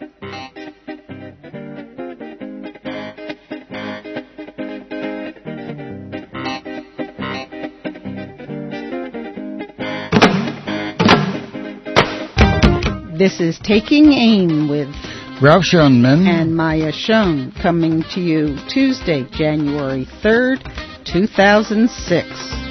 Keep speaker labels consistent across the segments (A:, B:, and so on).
A: This is Taking Aim with
B: Ralph Schoenman
A: and Maya Schoen, coming to you Tuesday, January 3rd, 2006.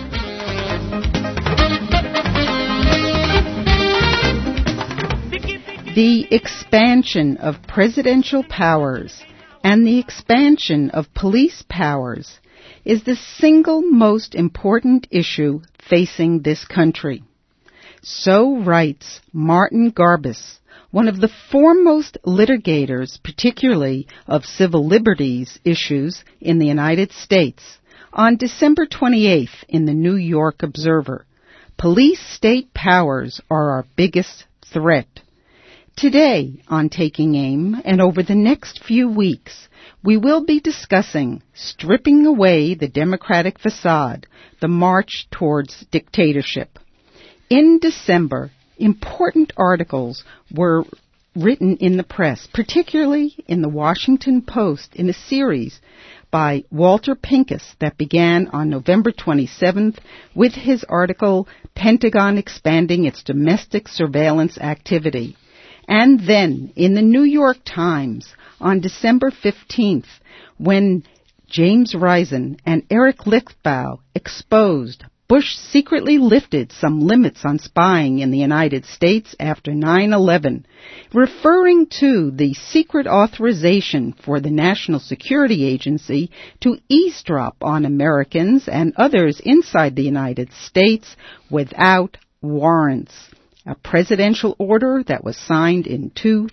A: The expansion of presidential powers and the expansion of police powers is the single most important issue facing this country. So writes Martin Garbus, one of the foremost litigators, particularly of civil liberties issues in the United States, on December 28th in the New York Observer. Police state powers are our biggest threat. Today on Taking Aim, and over the next few weeks, we will be discussing stripping away the democratic facade, the march towards dictatorship. In December, important articles were written in the press, particularly in the Washington Post, in a series by Walter Pincus that began on November 27th with his article, Pentagon Expanding Its Domestic Surveillance Activity. And then in the New York Times on December 15th, when James Risen and Eric Lichtblau exposed Bush secretly lifted some limits on spying in the United States after 9/11, referring to the secret authorization for the National Security Agency to eavesdrop on Americans and others inside the United States without warrants, a presidential order that was signed in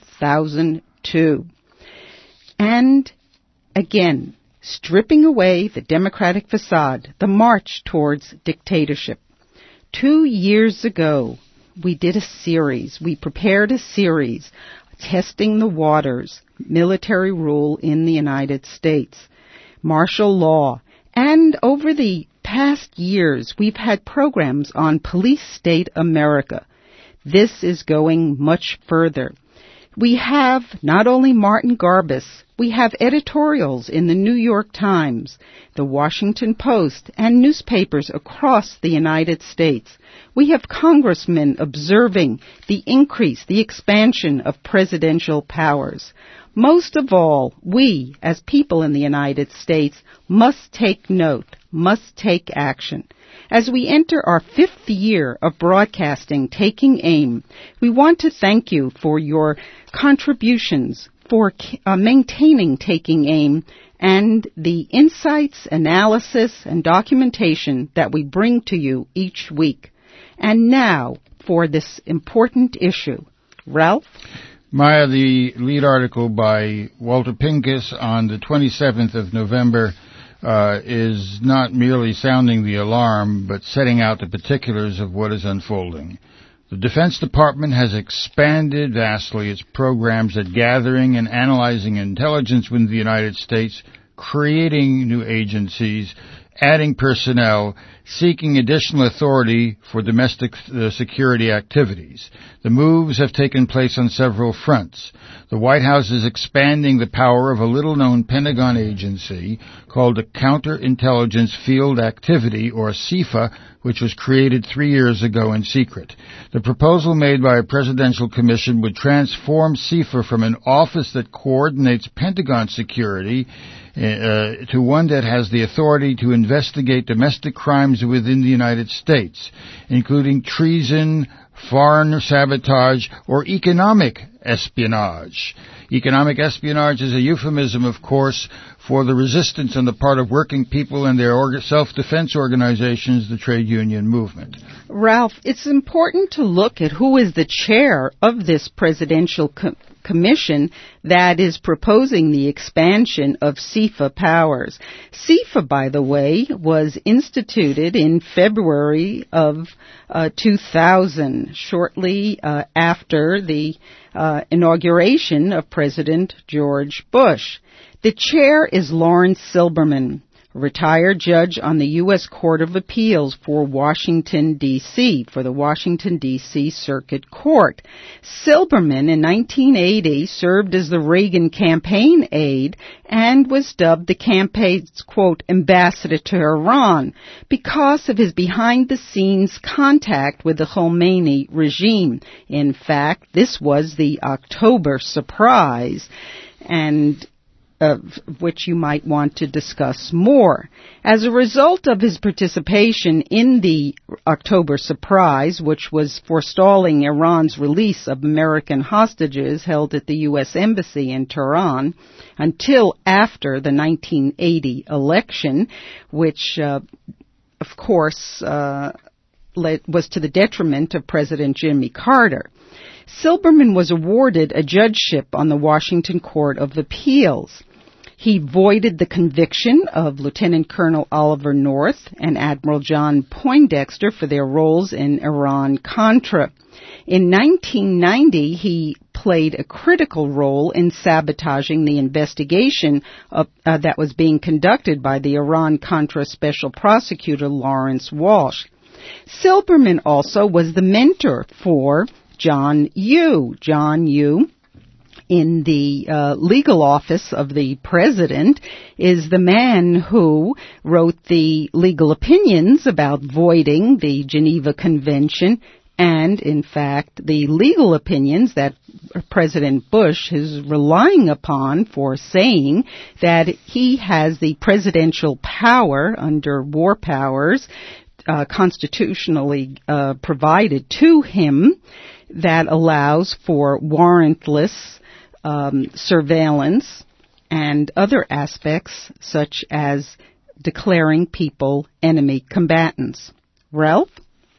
A: 2002. And again, stripping away the democratic facade, the march towards dictatorship. 2 years ago, we prepared a series, Testing the Waters, Military Rule in the United States, Martial Law, and over the past years, we've had programs on Police State America. This is going much further. We have not only Martin Garbus, we have editorials in the New York Times, the Washington Post, and newspapers across the United States. We have congressmen observing the increase, the expansion of presidential powers. Most of all, we, as people in the United States, must take note, must take action. As we enter our 5th year of broadcasting Taking Aim, we want to thank you for your contributions for maintaining Taking Aim and the insights, analysis, and documentation that we bring to you each week. And now for this important issue. Ralph?
B: Maya, the lead article by Walter Pincus on the 27th of November is not merely sounding the alarm, but setting out the particulars of what is unfolding. The Defense Department has expanded vastly its programs at gathering and analyzing intelligence within the United States, creating new agencies, adding personnel, seeking additional authority for domestic security activities. The moves have taken place on several fronts. The White House is expanding the power of a little-known Pentagon agency called the Counterintelligence Field Activity, or CIFA, which was created 3 years ago in secret. The proposal made by a presidential commission would transform CIFA from an office that coordinates Pentagon security to one that has the authority to investigate domestic crimes within the United States, including treason, foreign sabotage, or economic espionage. Economic espionage is a euphemism, of course, for the resistance on the part of working people and their self-defense organizations, the trade union movement.
A: Ralph, it's important to look at who is the chair of this presidential commission that is proposing the expansion of CIFA powers. CIFA, by the way, was instituted in February of 2000, shortly after the inauguration of President George Bush. The chair is Lawrence Silberman, retired judge on the U.S. Court of Appeals for Washington, D.C., for the Washington, D.C. Circuit Court. Silberman, in 1980, served as the Reagan campaign aide and was dubbed the campaign's, quote, ambassador to Iran because of his behind-the-scenes contact with the Khomeini regime. In fact, this was the October surprise, and of which you might want to discuss more. As a result of his participation in the October surprise, which was forestalling Iran's release of American hostages held at the U.S. Embassy in Tehran until after the 1980 election, which, of course, was to the detriment of President Jimmy Carter. Silberman was awarded a judgeship on the Washington Court of Appeals. He voided the conviction of Lieutenant Colonel Oliver North and Admiral John Poindexter for their roles in Iran-Contra. In 1990, he played a critical role in sabotaging the investigation that was being conducted by the Iran-Contra Special Prosecutor Lawrence Walsh. Silberman also was the mentor for John Yoo. John Yoo, in the legal office of the president, is the man who wrote the legal opinions about voiding the Geneva Convention and, in fact, the legal opinions that President Bush is relying upon for saying that he has the presidential power under war powers constitutionally provided to him that allows for warrantless surveillance and other aspects such as declaring people enemy combatants. Ralph?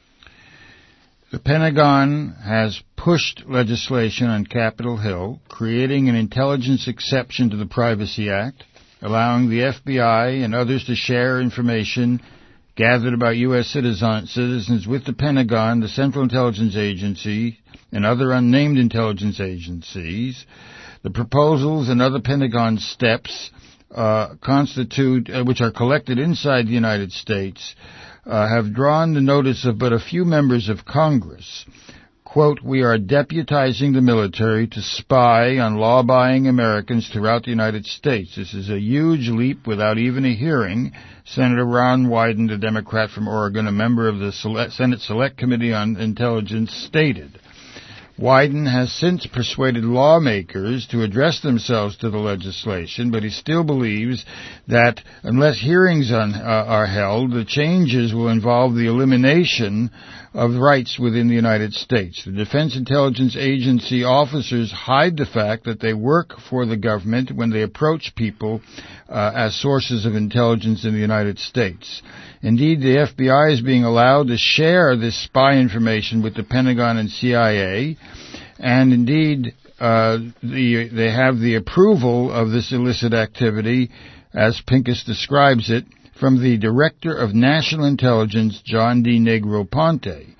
B: The Pentagon has pushed legislation on Capitol Hill, creating an intelligence exception to the Privacy Act, allowing the FBI and others to share information gathered about U.S. citizens with the Pentagon, the Central Intelligence Agency, and other unnamed intelligence agencies. The proposals and other Pentagon steps which are collected inside the United States, have drawn the notice of but a few members of Congress. Quote, "We are deputizing the military to spy on law-abiding Americans throughout the United States. This is a huge leap without even a hearing," Senator Ron Wyden, a Democrat from Oregon, a member of the Senate Select Committee on Intelligence, stated. Wyden has since persuaded lawmakers to address themselves to the legislation, but he still believes that unless hearings are held, the changes will involve the elimination of rights within the United States. The Defense Intelligence Agency officers hide the fact that they work for the government when they approach people as sources of intelligence in the United States. Indeed, the FBI is being allowed to share this spy information with the Pentagon and CIA, and indeed they have the approval of this illicit activity, as Pincus describes it, from the Director of National Intelligence, John D. Negroponte.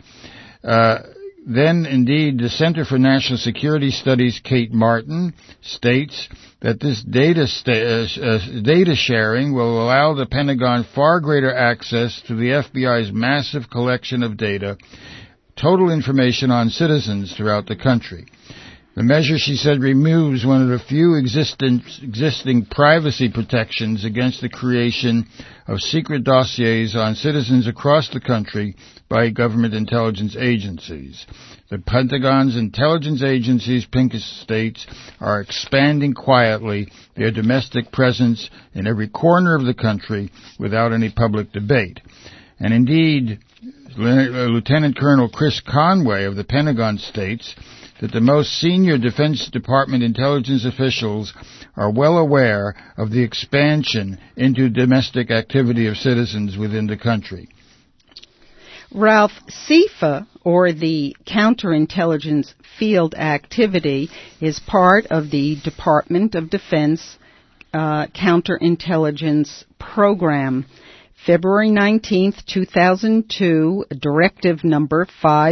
B: Then, indeed, the Center for National Security Studies, Kate Martin, states that this data sharing will allow the Pentagon far greater access to the FBI's massive collection of data, total information on citizens throughout the country. The measure, she said, removes one of the few existing privacy protections against the creation of secret dossiers on citizens across the country by government intelligence agencies. The Pentagon's intelligence agencies, Pincus states, are expanding quietly their domestic presence in every corner of the country without any public debate. And indeed, Lieutenant Colonel Chris Conway of the Pentagon states that the most senior Defense Department intelligence officials are well aware of the expansion into domestic activity of citizens within the country.
A: Ralph, CIFA, or the Counterintelligence Field Activity, is part of the Department of Defense Counterintelligence Program. February 19th, 2002, Directive number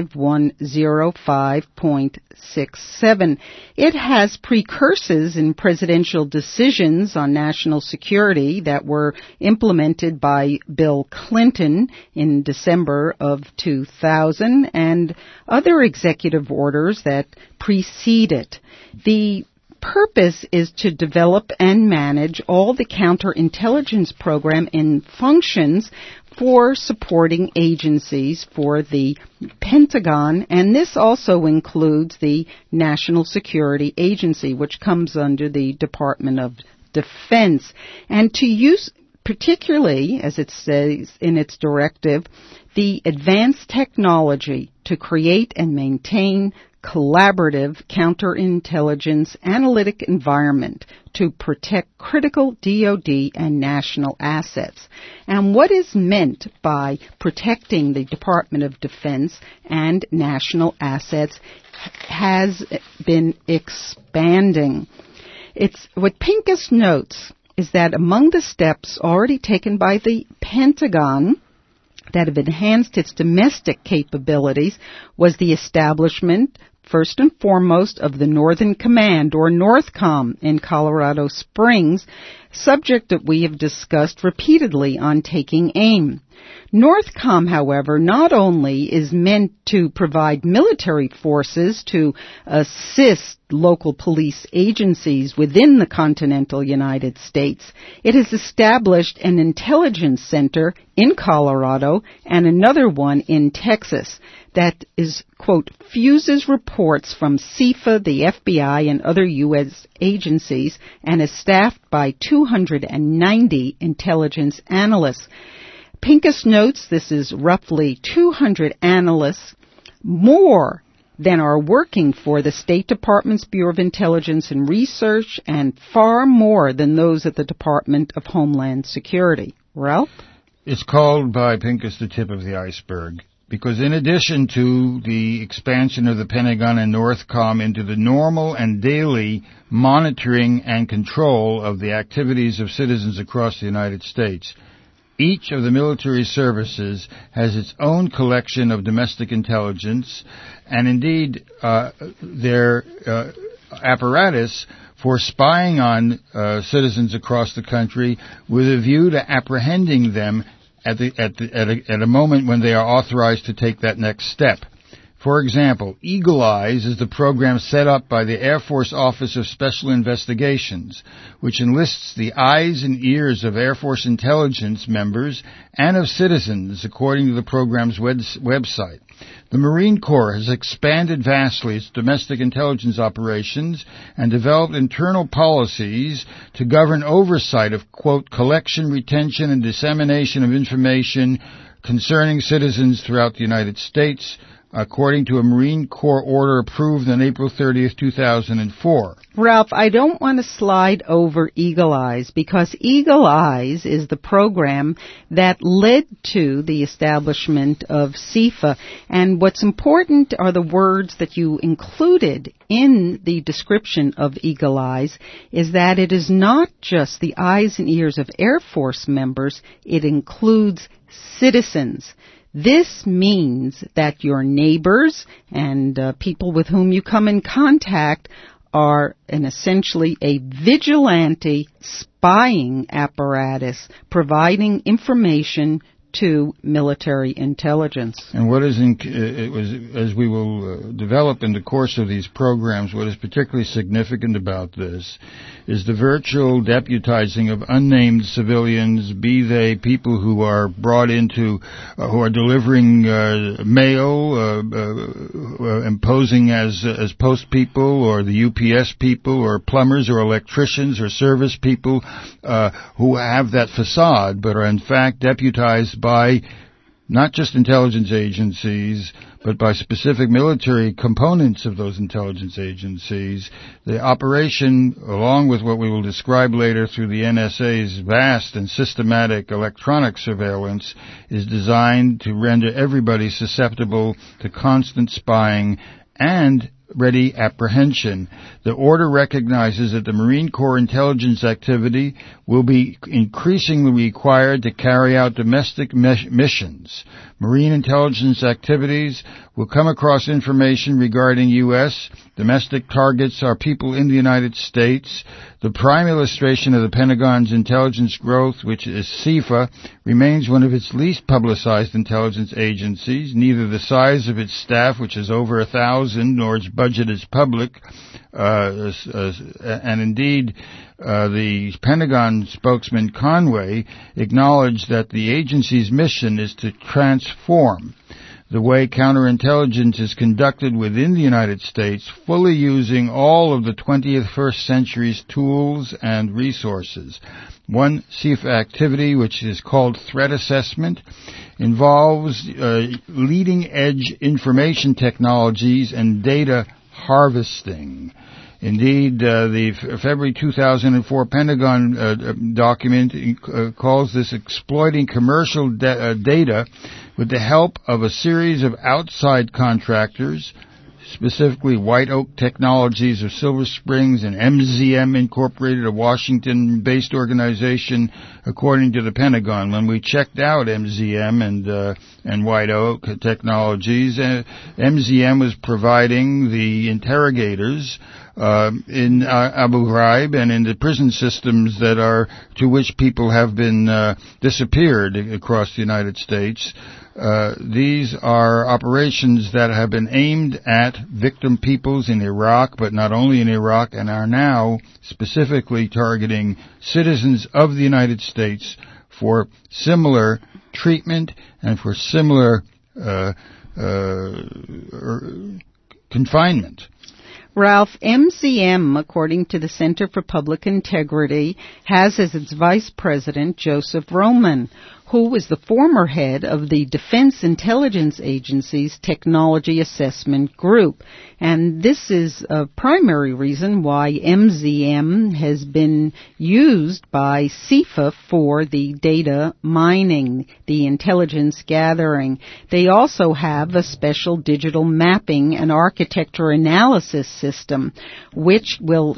A: 5105.67. It has precursors in presidential decisions on national security that were implemented by Bill Clinton in December of 2000 and other executive orders that precede it. The purpose is to develop and manage all the counterintelligence program and functions for supporting agencies for the Pentagon, and this also includes the National Security Agency, which comes under the Department of Defense, and to use particularly, as it says in its directive, the advanced technology to create and maintain collaborative counterintelligence analytic environment to protect critical DoD and national assets. And what is meant by protecting the Department of Defense and national assets has been expanding. What Pincus notes is that among the steps already taken by the Pentagon that have enhanced its domestic capabilities was the establishment, first and foremost, of the Northern Command, or NORTHCOM, in Colorado Springs, subject that we have discussed repeatedly on Taking Aim. NORTHCOM, however, not only is meant to provide military forces to assist local police agencies within the continental United States, it has established an intelligence center in Colorado and another one in Texas that is, quote, fuses reports from CIFA, the FBI, and other U.S. agencies, and is staffed by 290 intelligence analysts. Pincus notes this is roughly 200 analysts more than are working for the State Department's Bureau of Intelligence and Research, and far more than those at the Department of Homeland Security. Ralph?
B: It's called by Pincus the tip of the iceberg, because in addition to the expansion of the Pentagon and NORTHCOM into the normal and daily monitoring and control of the activities of citizens across the United States, each of the military services has its own collection of domestic intelligence, and indeed their apparatus for spying on citizens across the country with a view to apprehending them at a moment when they are authorized to take that next step. For example, Eagle Eyes is the program set up by the Air Force Office of Special Investigations, which enlists the eyes and ears of Air Force intelligence members and of citizens, according to the program's website. The Marine Corps has expanded vastly its domestic intelligence operations and developed internal policies to govern oversight of, quote, collection, retention, and dissemination of information concerning citizens throughout the United States, according to a Marine Corps order approved on April 30th, 2004.
A: Ralph, I don't want to slide over Eagle Eyes, because Eagle Eyes is the program that led to the establishment of CIFA. And what's important are the words that you included in the description of Eagle Eyes, is that it is not just the eyes and ears of Air Force members, it includes citizens. This means that your neighbors and people with whom you come in contact are essentially a vigilante spying apparatus providing information to military intelligence.
B: And what is, as we will develop in the course of these programs, what is particularly significant about this is the virtual deputizing of unnamed civilians, be they people who are brought into, who are delivering mail, imposing as post people, or the UPS people, or plumbers, or electricians, or service people who have that facade, but are in fact deputized by not just intelligence agencies, but by specific military components of those intelligence agencies. The operation, along with what we will describe later through the NSA's vast and systematic electronic surveillance, is designed to render everybody susceptible to constant spying and ready apprehension. The order recognizes that the Marine Corps intelligence activity will be increasingly required to carry out domestic missions. Marine intelligence activities will come across information regarding U.S. domestic targets are people in the United States. The prime illustration of the Pentagon's intelligence growth, which is CIFA, remains one of its least publicized intelligence agencies. Neither the size of its staff, which is over 1,000, nor its budget is public. And indeed, the Pentagon spokesman Conway acknowledged that the agency's mission is to transform the way counterintelligence is conducted within the United States, fully using all of the 21st century's tools and resources. One CIFA activity, which is called threat assessment, involves leading-edge information technologies and data harvesting. Indeed, the February 2004 Pentagon document calls this exploiting commercial data with the help of a series of outside contractors, specifically White Oak Technologies of Silver Springs and MZM Incorporated, a Washington-based organization, according to the Pentagon. When we checked out MZM and White Oak Technologies, MZM was providing the interrogators in Abu Ghraib and in the prison systems that are to which people have been disappeared across the United States. These are operations that have been aimed at victim peoples in Iraq, but not only in Iraq, and are now specifically targeting citizens of the United States for similar treatment and for similar confinement.
A: Ralph, MZM, according to the Center for Public Integrity, has as its vice president Joseph Roman, who was the former head of the Defense Intelligence Agency's Technology Assessment Group. And this is a primary reason why MZM has been used by CIFA for the data mining, the intelligence gathering. They also have a special digital mapping and architecture analysis system, which will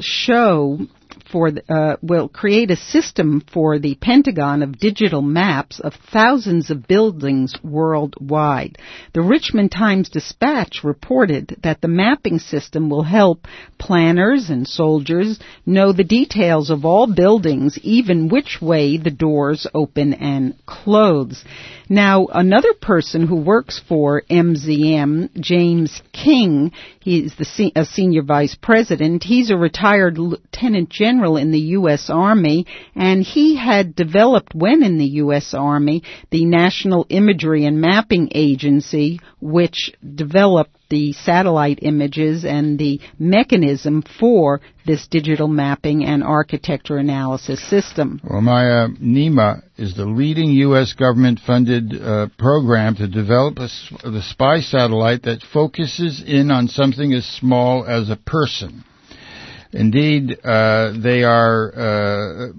A: create a system for the Pentagon of digital maps of thousands of buildings worldwide. The Richmond Times-Dispatch reported that the mapping system will help planners and soldiers know the details of all buildings, even which way the doors open and close. Now, another person who works for MZM, James King, he's a senior vice president. He's a retired lieutenant general in the U.S. Army, and he had developed, when in the U.S. Army, the National Imagery and Mapping Agency, which developed the satellite images and the mechanism for this digital mapping and architecture analysis system.
B: Well, NEMA is the leading U.S. government-funded program to develop the spy satellite that focuses in on something as small as a person. Indeed, they are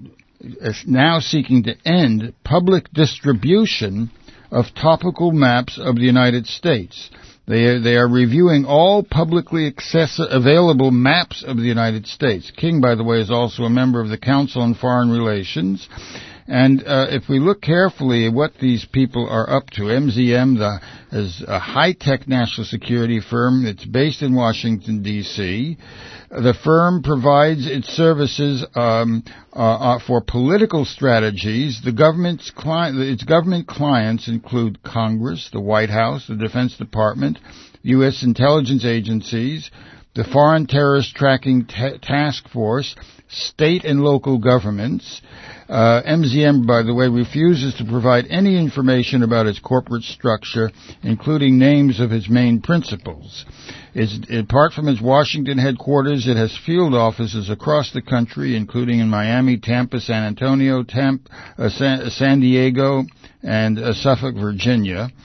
B: now seeking to end public distribution of topical maps of the United States. They are reviewing all publicly available maps of the United States. King, by the way, is also a member of the Council on Foreign Relations. And if we look carefully at what these people are up to, MZM is a high-tech national security firm. It's based in Washington, D.C. The firm provides its services for political strategies. Its government clients include Congress, the White House, the Defense Department, U.S. intelligence agencies, the Foreign Terrorist Tracking Task Force, state and local governments. MZM, by the way, refuses to provide any information about its corporate structure, including names of its main principals. Apart from its Washington headquarters, it has field offices across the country, including in Miami, Tampa, San Antonio, San Diego, and Suffolk, Virginia.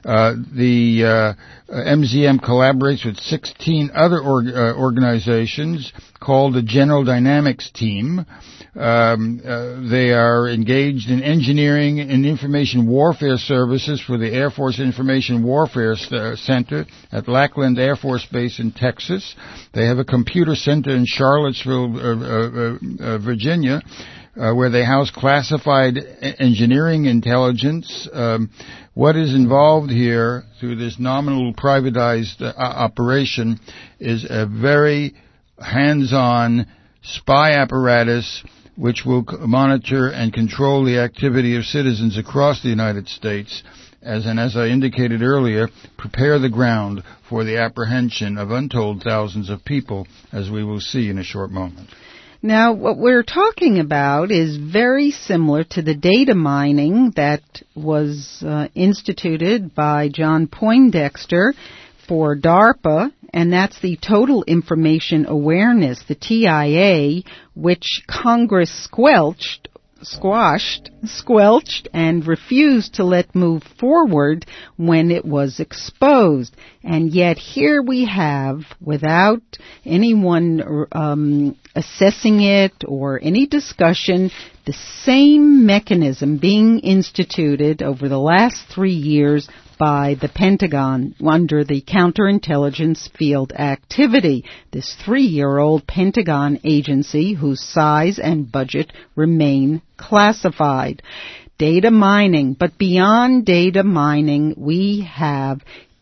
B: The MZM collaborates with 16 other organizations called the General Dynamics Team. They are engaged in engineering and information warfare services for the Air Force Information Warfare Center at Lackland Air Force Base in Texas. They have a computer center in Charlottesville, Virginia, where they house classified engineering intelligence. What is involved here through this nominal privatized operation is a very hands-on spy apparatus which will monitor and control the activity of citizens across the United States, as I indicated earlier, prepare the ground for the apprehension of untold thousands of people, as we will see in a short moment.
A: Now, what we're talking about is very similar to the data mining that was instituted by John Poindexter for DARPA, and that's the Total Information Awareness, the TIA, which Congress squelched, and refused to let move forward when it was exposed. And yet here we have, without anyone assessing it or any discussion, the same mechanism being instituted over the last 3 years by the Pentagon under the Counterintelligence Field Activity, this 3-year-old Pentagon agency whose size and budget remain classified. Data mining, but beyond data mining, we have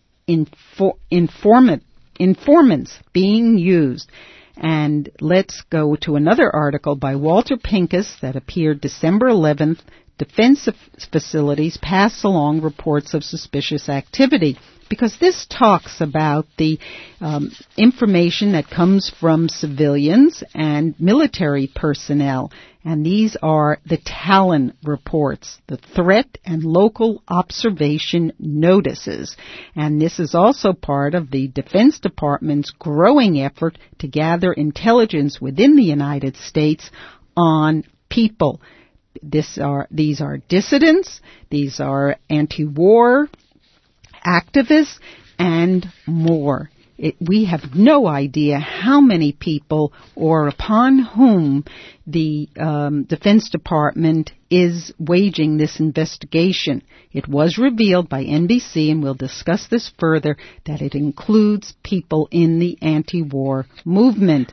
A: informants being used. And let's go to another article by Walter Pincus that appeared December 11th. Defense facilities pass along reports of suspicious activity, because this talks about the information that comes from civilians and military personnel. And these are the Talon reports, the threat and local observation notices. And this is also part of the Defense Department's growing effort to gather intelligence within the United States on people. These are dissidents, these are anti-war activists, and more. We have no idea how many people or upon whom the Defense Department is waging this investigation. It was revealed by NBC, and we'll discuss this further, that it includes people in the anti-war movement.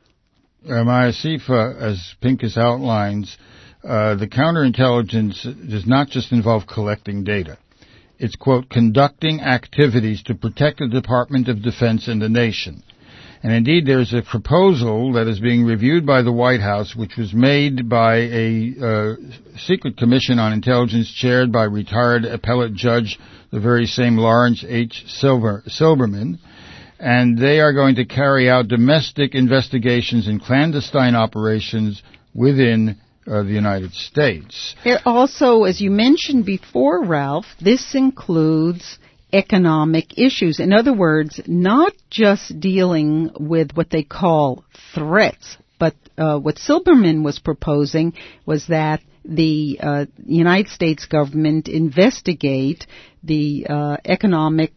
B: Maya Sifa, as Pincus outlines, the counterintelligence does not just involve collecting data. It's, quote, conducting activities to protect the Department of Defense and the nation. And indeed, there's a proposal that is being reviewed by the White House, which was made by a secret commission on intelligence chaired by retired appellate judge, the very same Lawrence H. Silberman. And they are going to carry out domestic investigations and clandestine operations within the United States.
A: It also, as you mentioned before, Ralph, this includes economic issues. In other words, not just dealing with what they call threats, but what Silberman was proposing was that the United States government investigate the economic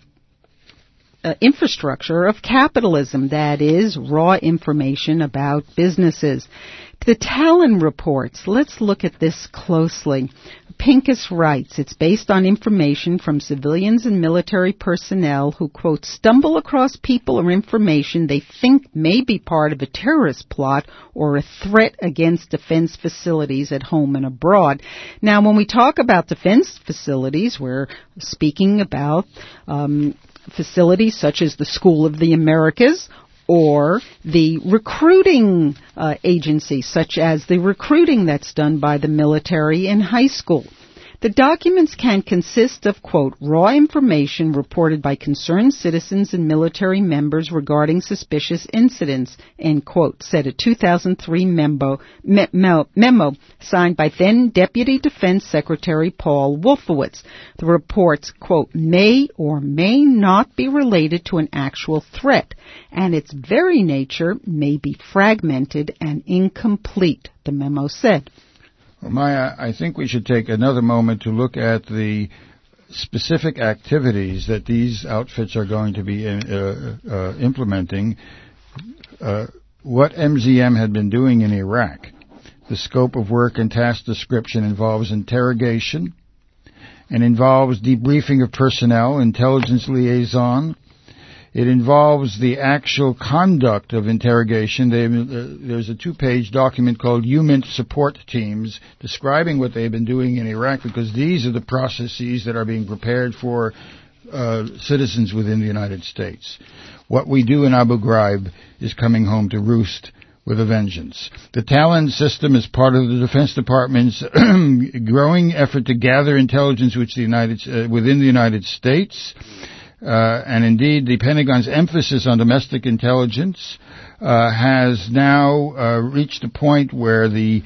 A: infrastructure of capitalism, that is, raw information about businesses. The Talon reports, let's look at this closely. Pincus writes, it's based on information from civilians and military personnel who, quote, stumble across people or information they think may be part of a terrorist plot or a threat against defense facilities at home and abroad. Now, when we talk about defense facilities, we're speaking about facilities such as the School of the Americas, or the recruiting agency, such as the recruiting that's done by the military in high school. The documents can consist of, quote, raw information reported by concerned citizens and military members regarding suspicious incidents, end quote, said a 2003 memo signed by then Deputy Defense Secretary Paul Wolfowitz. The reports, quote, may or may not be related to an actual threat, and its very nature may be fragmented and incomplete, the memo said.
B: Well, Maya, I think we should take another moment to look at the specific activities that these outfits are going to be implementing, what MZM had been doing in Iraq. The scope of work and task description involves interrogation and involves debriefing of personnel, intelligence liaison. It involves the actual conduct of interrogation. There's a 2-page document called UMINT Support Teams describing what they've been doing in Iraq, because these are the processes that are being prepared for citizens within the United States. What we do in Abu Ghraib is coming home to roost with a vengeance. The Talon system is part of the Defense Department's growing effort to gather intelligence within the United States. And indeed, the Pentagon's emphasis on domestic intelligence has now reached a point where the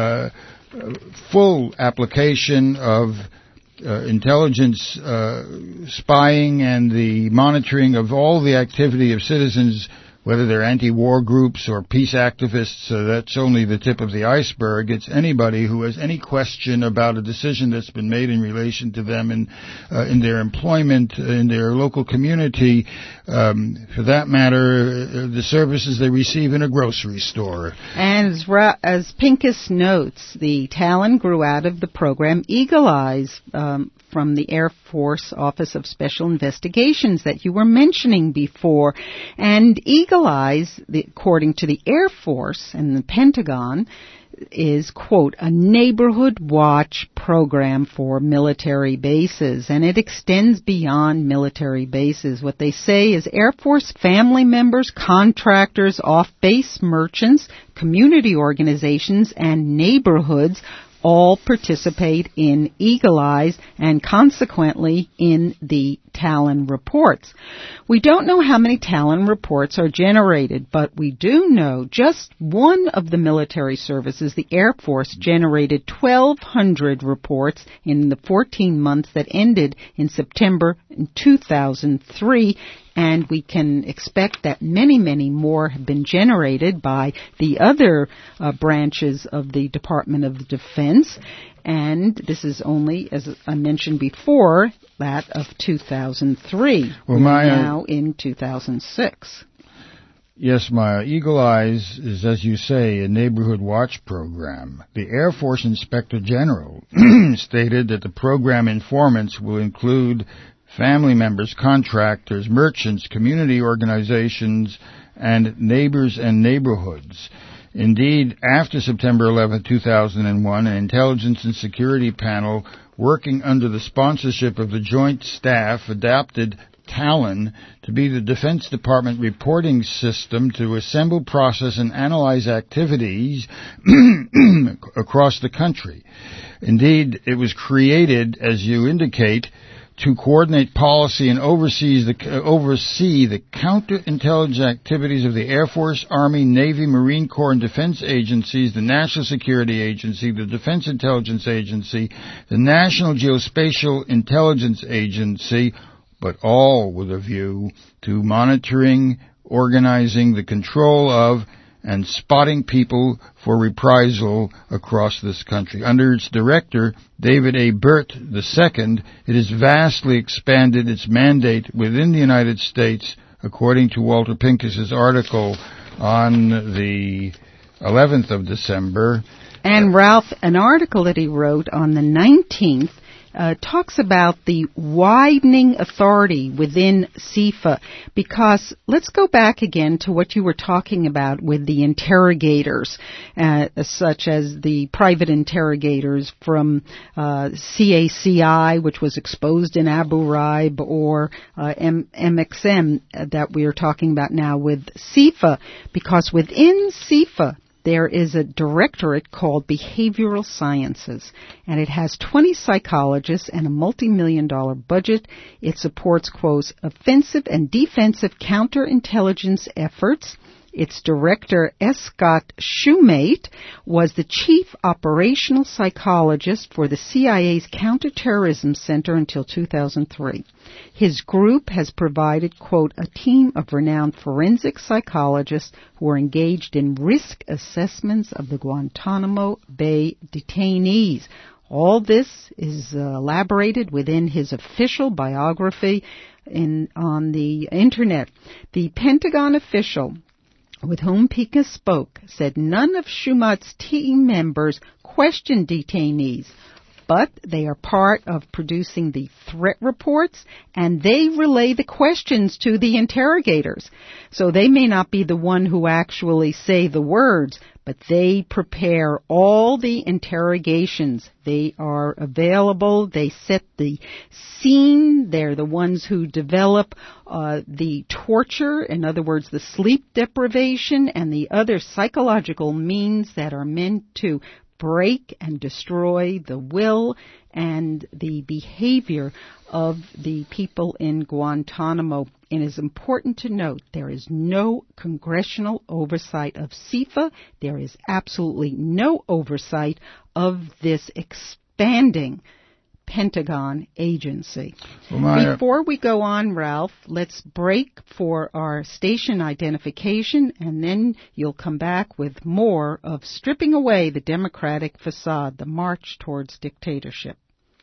B: full application of intelligence spying and the monitoring of all the activity of citizens, whether they're anti-war groups or peace activists, that's only the tip of the iceberg. It's anybody who has any question about a decision that's been made in relation to them in their employment, in their local community, for that matter, the services they receive in a grocery store.
A: And as Pincus notes, the Talon grew out of the program Eagle Eyes from the Air Force Office of Special Investigations that you were mentioning before. And Eagle Eyes, according to the Air Force and the Pentagon, is, quote, a neighborhood watch program for military bases, and it extends beyond military bases. What they say is Air Force family members, contractors, off-base merchants, community organizations, and neighborhoods all participate in Eagle Eyes and consequently in the Talon reports. We don't know how many Talon reports are generated, but we do know just one of the military services, the Air Force, generated 1,200 reports in the 14 months that ended in September 2003, and we can expect that many, many more have been generated by the other branches of the Department of Defense. And this is only, as I mentioned before, that of 2003. Well, Maya, now in 2006.
B: Yes, Maya. Eagle Eyes is, as you say, a neighborhood watch program. The Air Force Inspector General stated that the program informants will include family members, contractors, merchants, community organizations, and neighbors and neighborhoods. Indeed, after September 11, 2001, an intelligence and security panel working under the sponsorship of the Joint Staff adapted Talon to be the Defense Department reporting system to assemble, process, and analyze activities across the country. Indeed, it was created, as you indicate, to coordinate policy and oversee the counterintelligence activities of the Air Force, Army, Navy, Marine Corps, and defense agencies, the National Security Agency, the Defense Intelligence Agency, the National Geospatial Intelligence Agency, but all with a view to monitoring, organizing the control of, and spotting people for reprisal across this country. Under its director, David A. Burt II, it has vastly expanded its mandate within the United States, according to Walter Pincus's article on the 11th of December.
A: And Ralph, an article that he wrote on the 19th talks about the widening authority within CIFA, because let's go back again to what you were talking about with the interrogators, such as the private interrogators from CACI, which was exposed in Abu Ghraib, or MXM that we are talking about now with CIFA, because within CIFA, there is a directorate called Behavioral Sciences, and it has 20 psychologists and a multi-million-dollar budget. It supports, quote, offensive and defensive counterintelligence efforts. Its director, S. Scott Shumate, was the chief operational psychologist for the CIA's Counterterrorism Center until 2003. His group has provided, quote, a team of renowned forensic psychologists who are engaged in risk assessments of the Guantanamo Bay detainees. All this is elaborated within his official biography on the Internet. The Pentagon official with whom Pincus spoke said none of Shumat's team members questioned detainees, but they are part of producing the threat reports, and they relay the questions to the interrogators. So they may not be the one who actually say the words, but they prepare all the interrogations. They are available. They set the scene. They're the ones who develop the torture, in other words, the sleep deprivation, and the other psychological means that are meant to break and destroy the will and the behavior of the people in Guantanamo. It is important to note there is no congressional oversight of CIFA. There is absolutely no oversight of this expanding Pentagon agency. Before we go on, Ralph, let's break for our station identification, and then you'll come back with more of Stripping Away the Democratic Facade, the March Towards Dictatorship.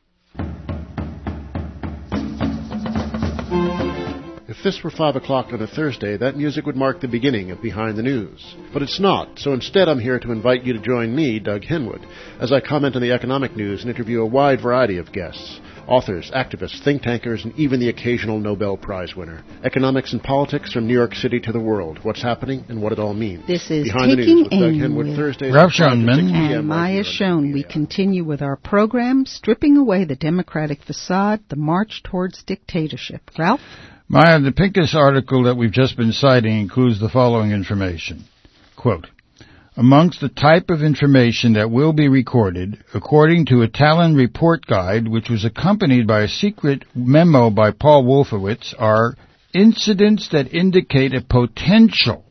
C: If this were 5 o'clock on a Thursday, that music would mark the beginning of Behind the News. But it's not, so instead I'm here to invite you to join me, Doug Henwood, as I comment on the economic news and interview a wide variety of guests, authors, activists, think tankers, and even the occasional Nobel Prize winner. Economics and politics from New York City to the world, what's happening and what it all means.
A: This is
C: Behind
A: Taking
C: the News with Doug
A: Aim
C: Henwood,
A: with
C: Thursdays
B: Ralph Schoenman
A: and Maya Schoen. We continue with our program, Stripping Away the Democratic Facade, the March Towards Dictatorship. Ralph?
B: Maya, the Pincus article that we've just been citing includes the following information. Quote, amongst the type of information that will be recorded, according to a Talon report guide, which was accompanied by a secret memo by Paul Wolfowitz, are incidents that indicate a potential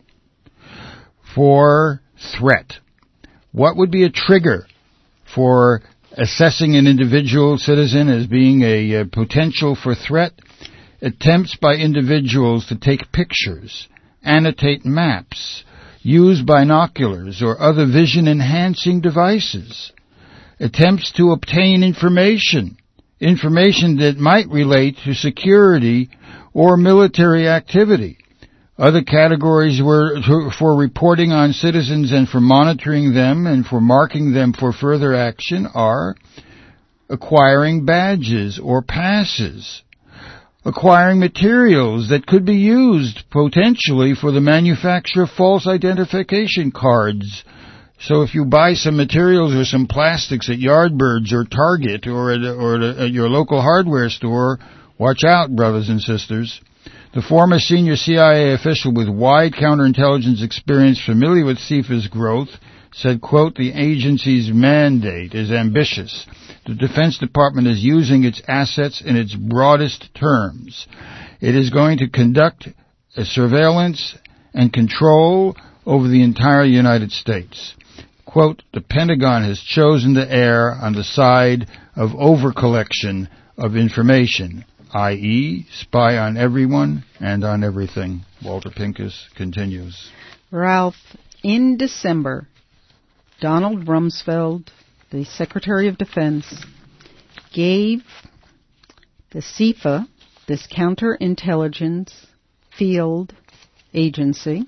B: for threat. What would be a trigger for assessing an individual citizen as being a potential for threat? Attempts by individuals to take pictures, annotate maps, use binoculars or other vision-enhancing devices. Attempts to obtain information that might relate to security or military activity. Other categories were for reporting on citizens and for monitoring them and for marking them for further action are acquiring badges or passes, acquiring materials that could be used potentially for the manufacture of false identification cards. So if you buy some materials or some plastics at Yardbirds or Target or at your local hardware store, watch out, brothers and sisters. The former senior CIA official with wide counterintelligence experience familiar with CIFA's growth said, quote, the agency's mandate is ambitious. The Defense Department is using its assets in its broadest terms. It is going to conduct a surveillance and control over the entire United States. Quote, the Pentagon has chosen to err on the side of overcollection of information, i.e., spy on everyone and on everything. Walter Pincus continues.
A: Ralph, in December, Donald Rumsfeld, the Secretary of Defense, gave the CIFA, this counterintelligence field agency,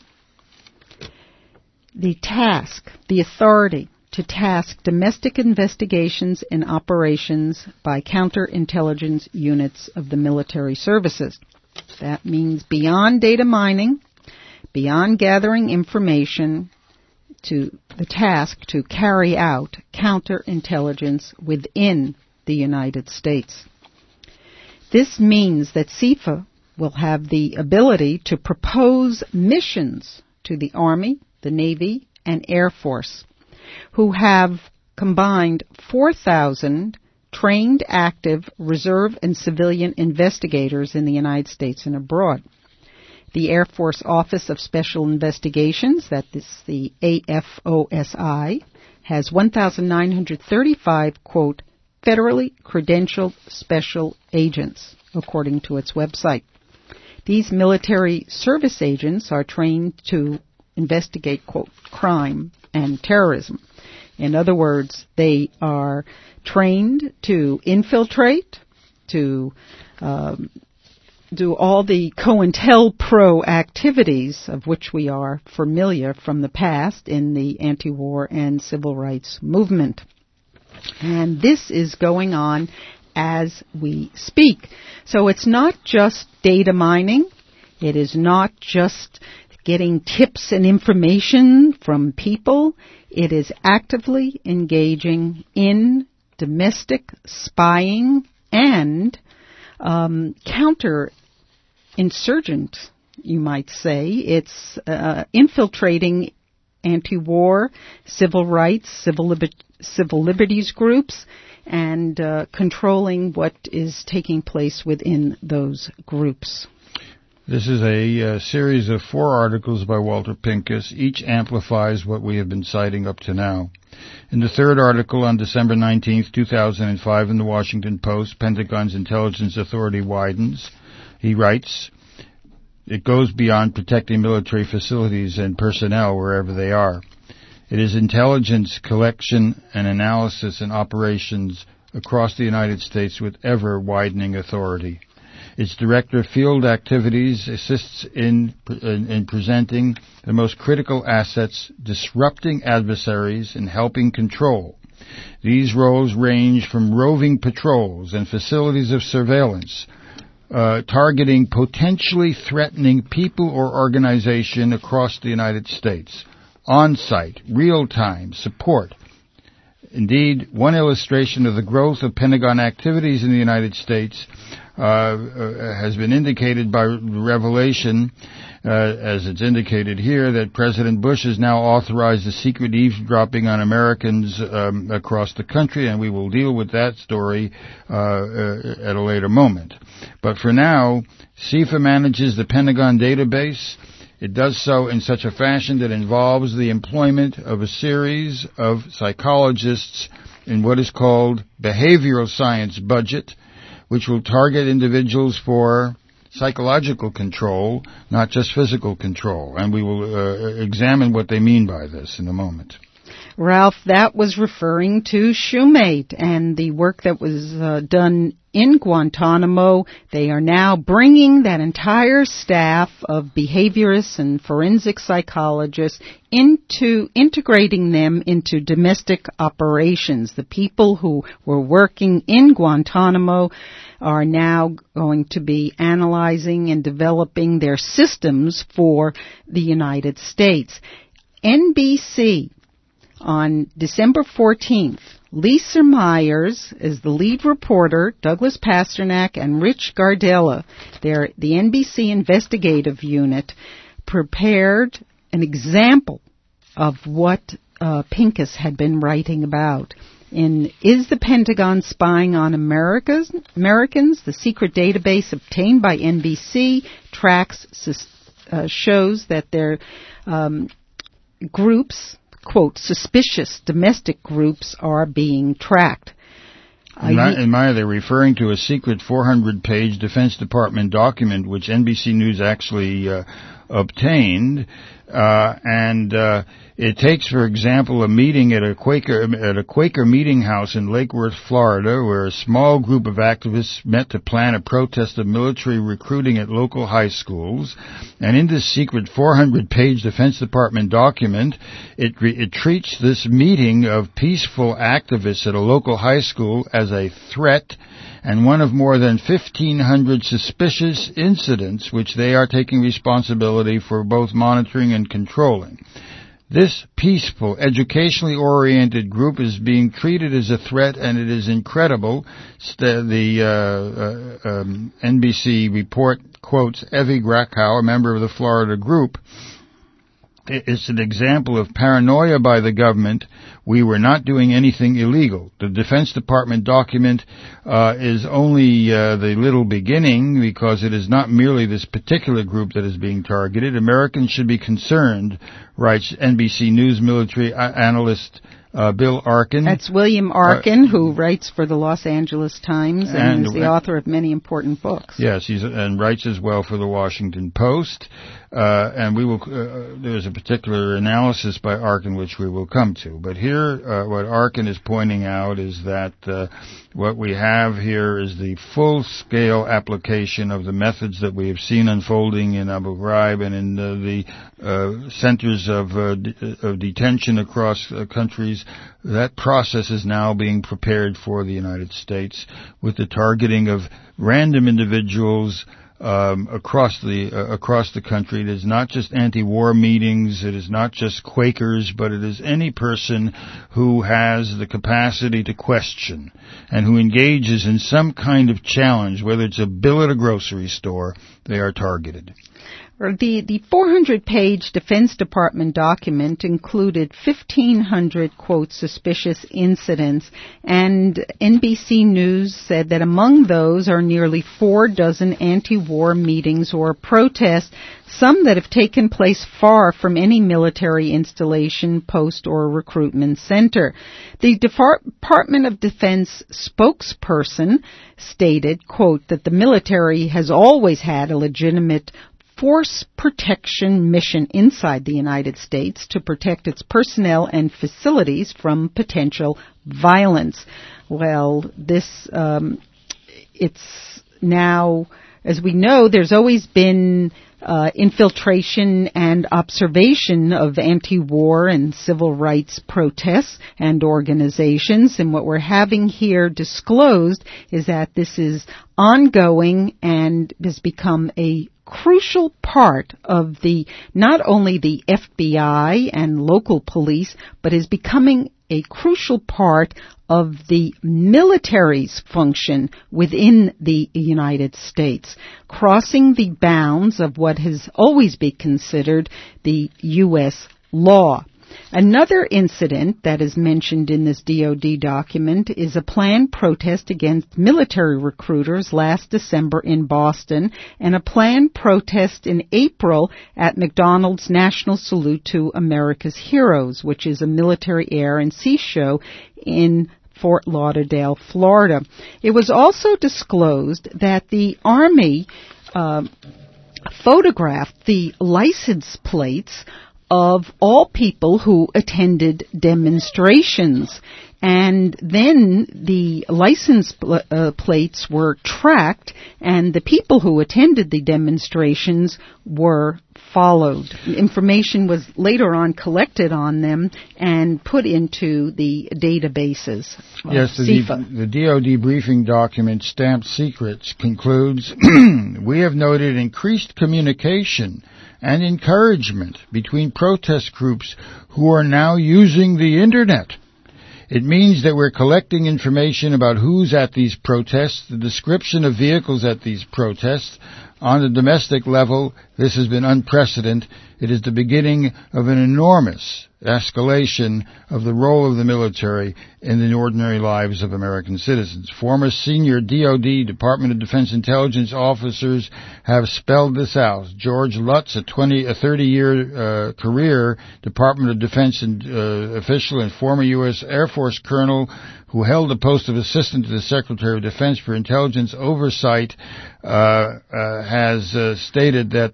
A: the task, the authority to task domestic investigations and operations by counterintelligence units of the military services. That means beyond data mining, beyond gathering information, to the task to carry out counterintelligence within the United States. This means that CIFA will have the ability to propose missions to the Army, the Navy, and Air Force, who have combined 4,000 trained active reserve and civilian investigators in the United States and abroad. The Air Force Office of Special Investigations, that is the AFOSI, has 1,935, quote, federally credentialed special agents, according to its website. These military service agents are trained to investigate, quote, crime and terrorism. In other words, they are trained to infiltrate, to do all the COINTELPRO activities of which we are familiar from the past in the anti-war and civil rights movement. And this is going on as we speak. So it's not just data mining. It is not just getting tips and information from people. It is actively engaging in domestic spying and counter-insurgent, you might say. It's infiltrating anti-war, civil rights, civil liberties groups, and controlling what is taking place within those groups.
B: This is a series of 4 articles by Walter Pincus. Each amplifies what we have been citing up to now. In the 3rd article on December 19th, 2005 in the Washington Post, Pentagon's intelligence authority widens. He writes, it goes beyond protecting military facilities and personnel wherever they are. It is intelligence collection and analysis and operations across the United States with ever-widening authority. Its Director of Field Activities assists in presenting the most critical assets, disrupting adversaries, and helping control. These roles range from roving patrols and facilities of surveillance, targeting potentially threatening people or organization across the United States, on-site, real-time support. Indeed, one illustration of the growth of Pentagon activities in the United States has been indicated by revelation, as it's indicated here, that President Bush has now authorized the secret eavesdropping on Americans across the country, and we will deal with that story at a later moment. But for now, CIFA manages the Pentagon database. It does so in such a fashion that involves the employment of a series of psychologists in what is called behavioral science budget, which will target individuals for psychological control, not just physical control. And we will examine what they mean by this in a moment.
A: Ralph, that was referring to Shumate and the work that was done in Guantanamo. They are now bringing that entire staff of behaviorists and forensic psychologists into integrating them into domestic operations. The people who were working in Guantanamo are now going to be analyzing and developing their systems for the United States. NBC on December 14th, Lisa Myers is the lead reporter, Douglas Pasternak and Rich Gardella, the NBC investigative unit, prepared an example of what Pincus had been writing about. In Is the Pentagon Spying on Americans? The secret database obtained by NBC tracks, shows that their groups, quote, suspicious domestic groups are being tracked.
B: In Maya, they're referring to a secret 400-page Defense Department document which NBC News actually obtained, and it takes, for example, a meeting at a Quaker meeting house in Lake Worth, Florida, where a small group of activists met to plan a protest of military recruiting at local high schools. And in this secret 400-page Defense Department document, it treats this meeting of peaceful activists at a local high school as a threat and one of more than 1,500 suspicious incidents which they are taking responsibility for both monitoring and controlling. This peaceful, educationally oriented group is being treated as a threat, and it is incredible. The NBC report quotes Evie Grakow, a member of the Florida group. It's an example of paranoia by the government. We were not doing anything illegal. The Defense Department document is only the little beginning, because it is not merely this particular group that is being targeted. Americans should be concerned, writes NBC News military analyst Bill Arkin.
A: That's William Arkin, who writes for the Los Angeles Times and is the author of many important books.
B: Yes, and writes as well for the Washington Post. And we will, there's a particular analysis by Arkin which we will come to. But here, what Arkin is pointing out is that what we have here is the full-scale application of the methods that we have seen unfolding in Abu Ghraib and in the centers of detention across countries. That process is now being prepared for the United States with the targeting of random individuals across the country. It is not just anti-war meetings, it is not just Quakers, but it is any person who has the capacity to question and who engages in some kind of challenge, whether it's a bill at a grocery store, they are targeted.
A: The 400-page Defense Department document included 1,500, quote, suspicious incidents, and NBC News said that among those are nearly 4 dozen anti-war meetings or protests, some that have taken place far from any military installation, post, or recruitment center. The Department of Defense spokesperson stated, quote, that the military has always had a legitimate force protection mission inside the United States to protect its personnel and facilities from potential violence. Well, this, it's now, as we know, there's always been infiltration and observation of anti-war and civil rights protests and organizations. And what we're having here disclosed is that this is ongoing and has become a crucial part of not only the FBI and local police, but is becoming a crucial part of the military's function within the United States, crossing the bounds of what has always been considered the U.S. law. Another incident that is mentioned in this DoD document is a planned protest against military recruiters last December in Boston and a planned protest in April at McDonald's National Salute to America's Heroes, which is a military air and sea show in Fort Lauderdale, Florida. It was also disclosed that the Army photographed the license plates of all people who attended demonstrations. And then the license plates were tracked, and the people who attended the demonstrations were followed. Information was later on collected on them and put into the databases.
B: Yes, the DoD briefing document, Stamped Secrets, concludes, we have noted increased communication and encouragement between protest groups who are now using the Internet. It means that we're collecting information about who's at these protests, the description of vehicles at these protests. On the domestic level, this has been unprecedented. It is the beginning of an enormous escalation of the role of the military in the ordinary lives of American citizens. Former senior DoD, Department of Defense intelligence officers have spelled this out. George Lutz, a 30-year career Department of Defense official and former U.S. Air Force colonel who held the post of Assistant to the Secretary of Defense for Intelligence Oversight, has stated that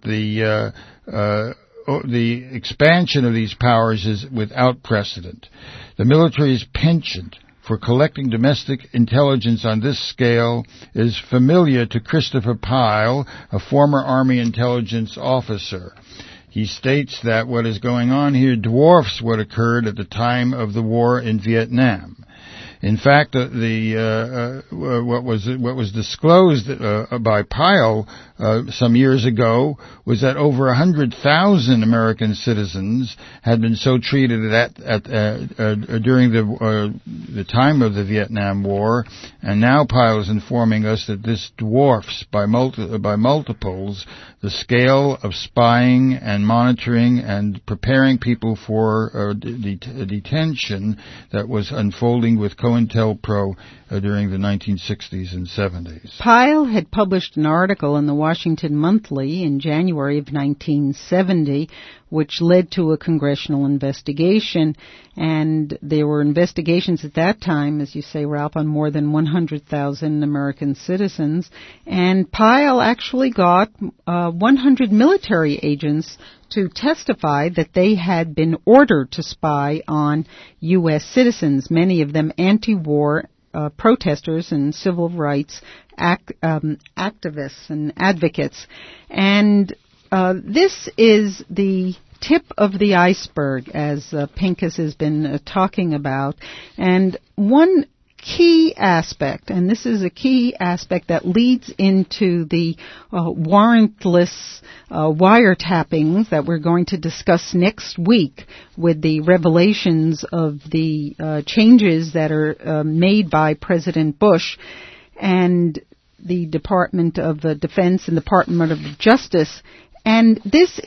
B: the expansion of these powers is without precedent. The military's penchant for collecting domestic intelligence on this scale is familiar to Christopher Pyle, a former Army intelligence officer. He states that what is going on here dwarfs what occurred at the time of the war in Vietnam. In fact, what was disclosed by Pyle some years ago was that over 100,000 American citizens had been so treated during the time of the Vietnam War, and now Pyle is informing us that this dwarfs by multiples the scale of spying and monitoring and preparing people for detention that was unfolding with COINTELPRO during the 1960s and 70s.
A: Pyle had published an article in the Washington Monthly in January of 1970, which led to a congressional investigation. And there were investigations at that time, as you say, Ralph, on more than 100,000 American citizens. And Pyle actually got 100 military agents to testify that they had been ordered to spy on U.S. citizens, many of them anti-war protesters and civil rights activists and advocates. And this is the tip of the iceberg, as Pincus has been talking about. And one key aspect, and this is a key aspect that leads into the warrantless wiretappings that we're going to discuss next week, with the revelations of the changes that are made by President Bush and the Department of Defense and Department of Justice. And this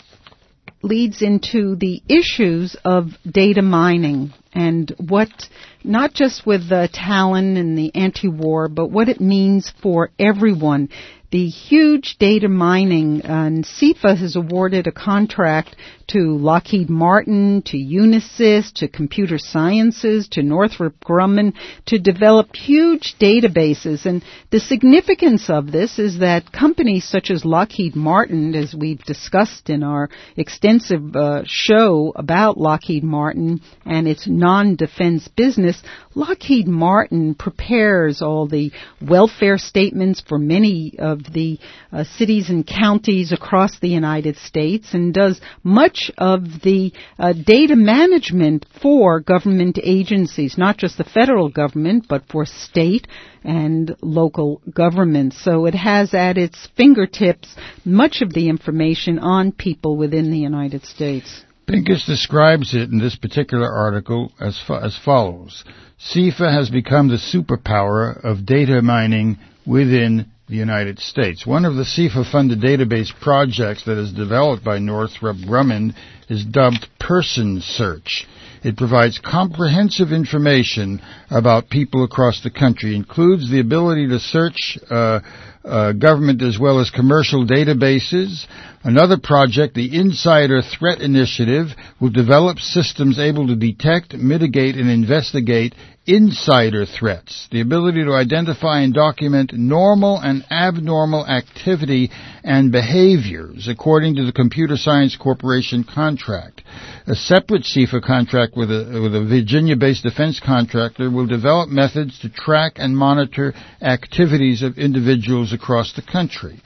A: leads into the issues of data mining and what, not just with Talon and the anti-war, but what it means for everyone. The huge data mining, and CIFA has awarded a contract to Lockheed Martin, to Unisys, to Computer Sciences, to Northrop Grumman to develop huge databases. And the significance of this is that companies such as Lockheed Martin, as we've discussed in our extensive show about Lockheed Martin and its non-defense business, Lockheed Martin prepares all the welfare statements for many of the cities and counties across the United States, and does much of the data management for government agencies, not just the federal government, but for state and local governments. So it has at its fingertips much of the information on people within the United States.
B: Pincus describes it in this particular article as follows. CIFA has become the superpower of data mining within the United States. One of the CIFA-funded database projects that is developed by Northrop Grumman is dubbed Person Search. It provides comprehensive information about people across the country. It includes the ability to search government as well as commercial databases. Another project, the Insider Threat Initiative, will develop systems able to detect, mitigate, and investigate insider threats, the ability to identify and document normal and abnormal activity and behaviors, according to the Computer Science Corporation contract. A separate CIFA contract with a Virginia-based defense contractor will develop methods to track and monitor activities of individuals across the country.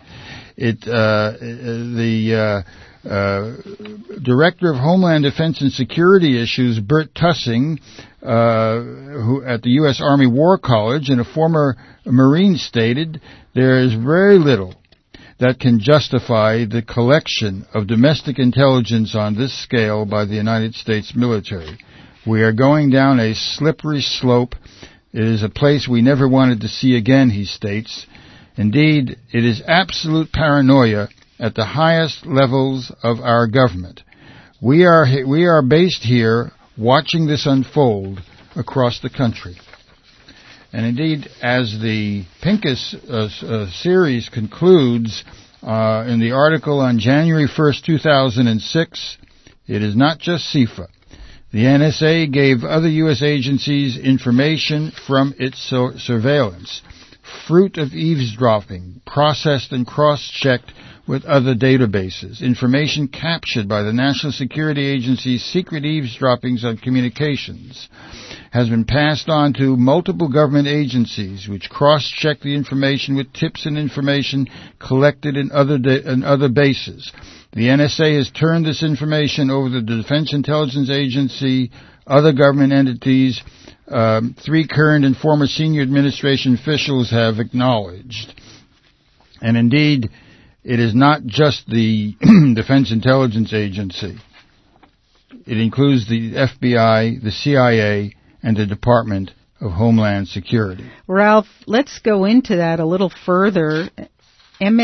B: The Director of Homeland Defense and Security Issues, Bert Tussing, who at the U.S. Army War College and a former Marine, stated, "There is very little that can justify the collection of domestic intelligence on this scale by the United States military. We are going down a slippery slope. It is a place we never wanted to see again," he states. Indeed, it is absolute paranoia at the highest levels of our government. We are based here watching this unfold across the country. And indeed, as the Pincus series concludes in the article on January 1st, 2006, it is not just CIFA. The NSA gave other U.S. agencies information from its surveillance, fruit of eavesdropping, processed and cross-checked with other databases, information captured by the National Security Agency's secret eavesdroppings on communications, has been passed on to multiple government agencies which cross-check the information with tips and information collected in other bases. The NSA has turned this information over to the Defense Intelligence Agency, other government entities. 3 current and former senior administration officials have acknowledged. And indeed, it is not just the Defense Intelligence Agency. It includes the FBI, the CIA, and the Department of Homeland Security.
A: Ralph, let's go into that a little further.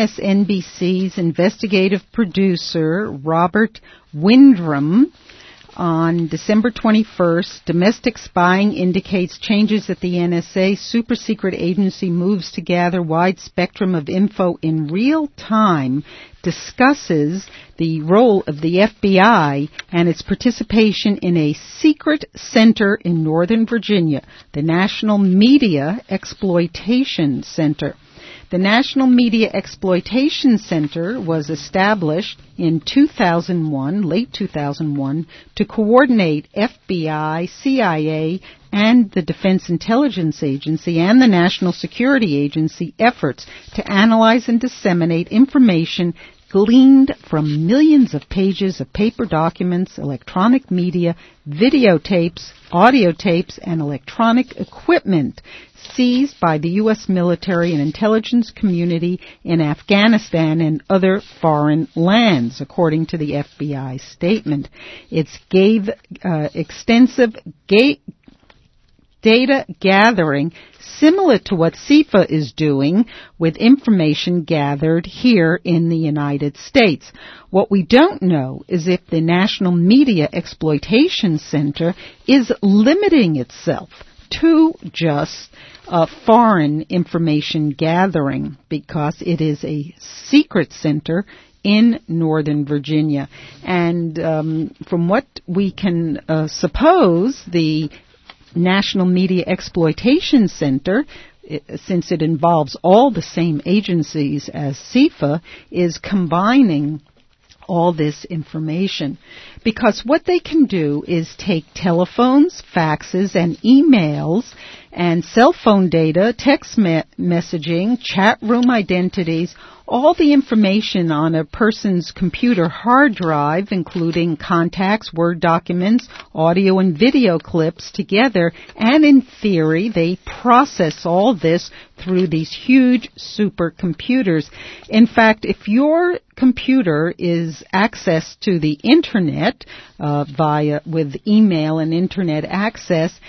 A: MSNBC's investigative producer, Robert Windrum, on December 21st, domestic spying indicates changes at the NSA. Super secret agency moves to gather wide spectrum of info in real time, discusses the role of the FBI and its participation in a secret center in Northern Virginia, the National Media Exploitation Center. The National Media Exploitation Center was established in 2001, late 2001, to coordinate FBI, CIA, and the Defense Intelligence Agency and the National Security Agency efforts to analyze and disseminate information gleaned from millions of pages of paper documents, electronic media, videotapes, audio tapes, and electronic equipment seized by the U.S. military and intelligence community in Afghanistan and other foreign lands, according to the FBI statement. It gave extensive data gathering similar to what CIFA is doing with information gathered here in the United States. What we don't know is if the National Media Exploitation Center is limiting itself to just foreign information gathering, because it is a secret center in Northern Virginia. And from what we can suppose, the National Media Exploitation Center, since it involves all the same agencies as CIFA, is combining all this information. Because what they can do is take telephones, faxes, and emails, and cell phone data, text messaging, chat room identities, all the information on a person's computer hard drive, including contacts, Word documents, audio and video clips together, and in theory, they process all this through these huge supercomputers. In fact, if your computer is accessed to the Internet with email and Internet access,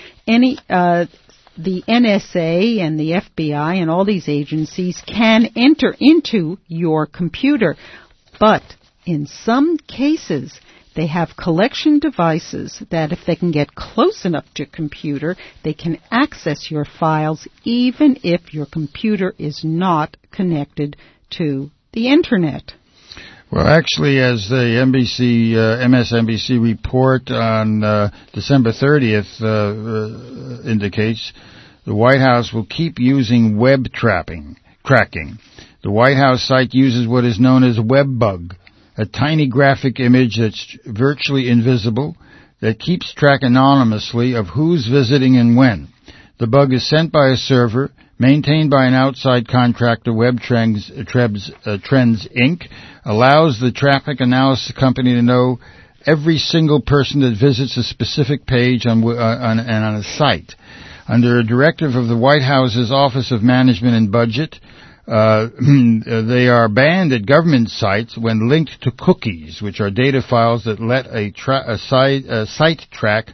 A: the NSA and the FBI and all these agencies can enter into your computer. But in some cases, they have collection devices that if they can get close enough to your computer, they can access your files even if your computer is not connected to the Internet.
B: Well, actually, as the MSNBC report on December 30th indicates, the White House will keep using web cracking. The White House site uses what is known as WebBug, a tiny graphic image that's virtually invisible that keeps track anonymously of who's visiting and when. The bug is sent by a server, maintained by an outside contractor. WebTrends Inc. allows the traffic analysis company to know every single person that visits a specific page on a site. Under a directive of the White House's Office of Management and Budget, they are banned at government sites when linked to cookies, which are data files that let a site track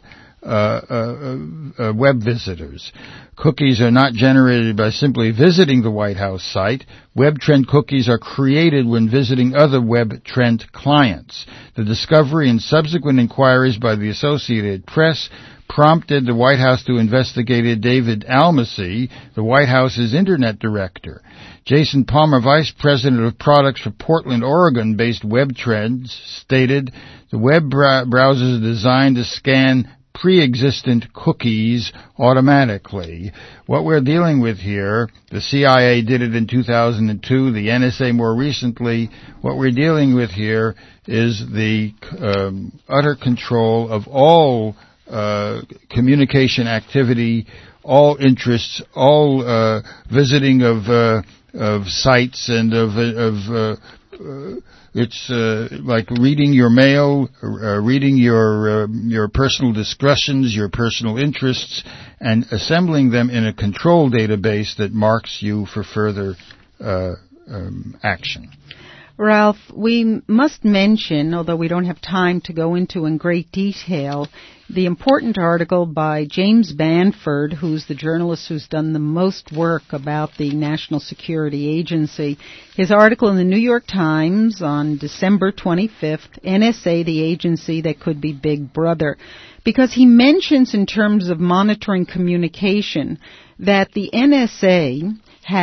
B: web visitors. Cookies are not generated by simply visiting the White House site. WebTrend cookies are created when visiting other WebTrend clients. The discovery and subsequent inquiries by the Associated Press prompted the White House to investigate David Almasy, the White House's Internet director. Jason Palmer, Vice President of Products for Portland, Oregon-based WebTrends, stated, the web browsers are designed to scan pre-existent cookies automatically. What we're dealing with here, the CIA did it in 2002, the NSA more recently. What we're dealing with here is the utter control of all communication activity, all interests, all visiting of sites and of it's like reading your mail, reading your personal discussions, your personal interests, and assembling them in a control database that marks you for further action.
A: Ralph, we must mention, although we don't have time to go into in great detail, the important article by James Bamford, who's the journalist who's done the most work about the National Security Agency. His article in the New York Times on December 25th, NSA, the agency that could be Big Brother, because he mentions in terms of monitoring communication that the NSA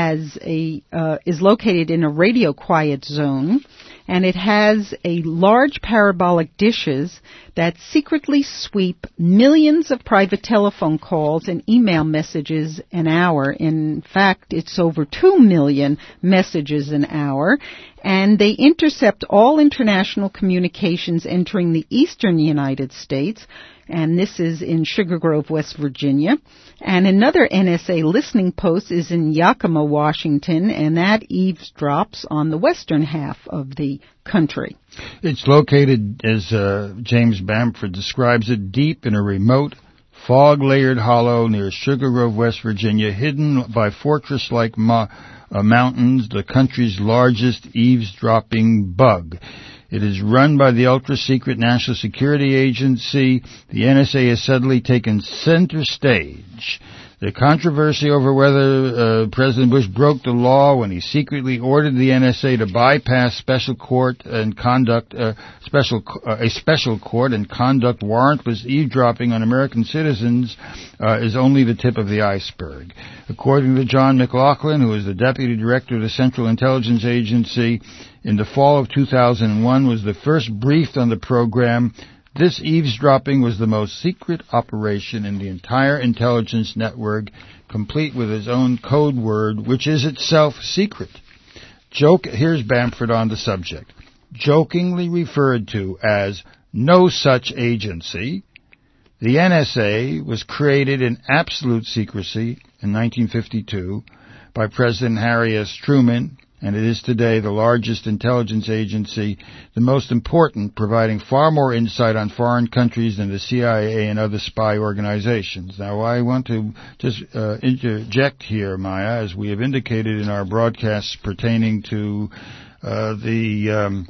A: is located in a radio quiet zone, and it has a large parabolic dishes that secretly sweep millions of private telephone calls and email messages an hour. In fact, it's over 2 million messages an hour. And they intercept all international communications entering the eastern United States, and this is in Sugar Grove, West Virginia. And another NSA listening post is in Yakima, Washington, and that eavesdrops on the western half of the country.
B: It's located, as James Bamford describes it, deep in a remote, fog-layered hollow near Sugar Grove, West Virginia, hidden by fortress-like mountains, the country's largest eavesdropping bug. It is run by the ultra-secret National Security Agency. The NSA has suddenly taken center stage. The controversy over whether President Bush broke the law when he secretly ordered the NSA to bypass special court and conduct a special court and conduct warrantless eavesdropping on American citizens is only the tip of the iceberg. According to John McLaughlin, who is the Deputy Director of the Central Intelligence Agency, in the fall of 2001 was the first briefed on the program. This eavesdropping was the most secret operation in the entire intelligence network, complete with its own code word, which is itself secret. Here's Bamford on the subject. Jokingly referred to as no such agency, the NSA was created in absolute secrecy in 1952 by President Harry S. Truman, and it is today the largest intelligence agency, the most important, providing far more insight on foreign countries than the CIA and other spy organizations. Now, I want to just interject here, Maya, as we have indicated in our broadcasts pertaining to the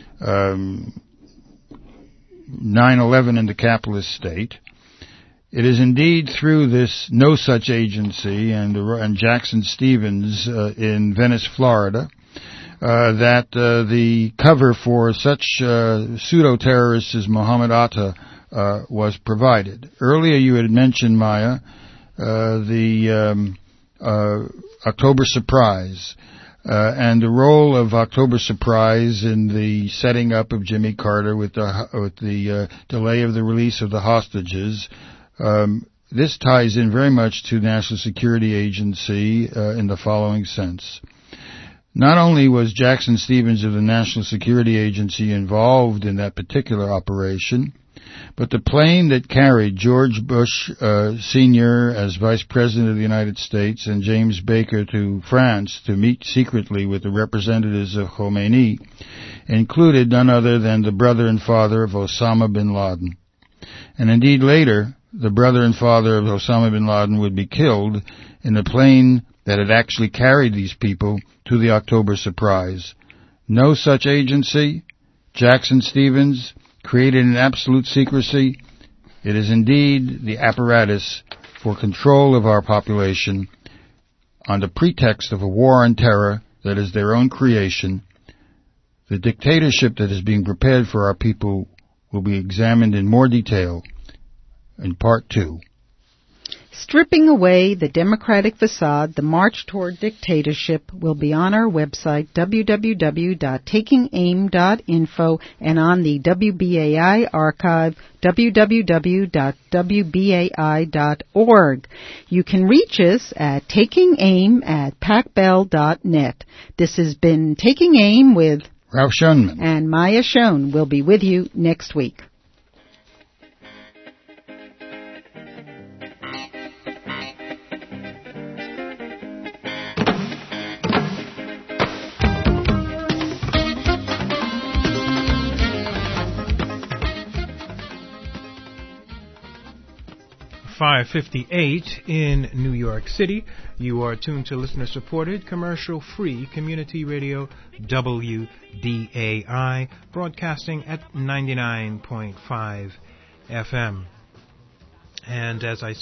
B: 9/11 in the capitalist state. It is indeed through this no such agency and Jackson Stevens in Venice, Florida, that the cover for such pseudo-terrorists as Mohammed Atta was provided. Earlier you had mentioned, Maya, the October Surprise, and the role of October Surprise in the setting up of Jimmy Carter with the delay of the release of the hostages. This ties in very much to National Security Agency in the following sense. Not only was Jackson Stevens of the National Security Agency involved in that particular operation, but the plane that carried George Bush Sr. as Vice President of the United States and James Baker to France to meet secretly with the representatives of Khomeini included none other than the brother and father of Osama bin Laden. And indeed later, the brother and father of Osama bin Laden would be killed in the plane that had actually carried these people to the October Surprise. No such agency, Jackson Stevens, created in absolute secrecy. It is indeed the apparatus for control of our population on the pretext of a war on terror that is their own creation. The dictatorship that is being prepared for our people will be examined in more detail in Part 2.
A: Stripping away the democratic facade, the march toward dictatorship will be on our website, www.takingaim.info, and on the WBAI archive, www.wbai.org. You can reach us at takingaim@pacbell.net. This has been Taking Aim with
B: Ralph Schoenman
A: and Maya Schoen. We'll be with you next week.
D: 5:58 in New York City. You are tuned to listener-supported, commercial-free community radio WDAI, broadcasting at 99.5 FM. And as I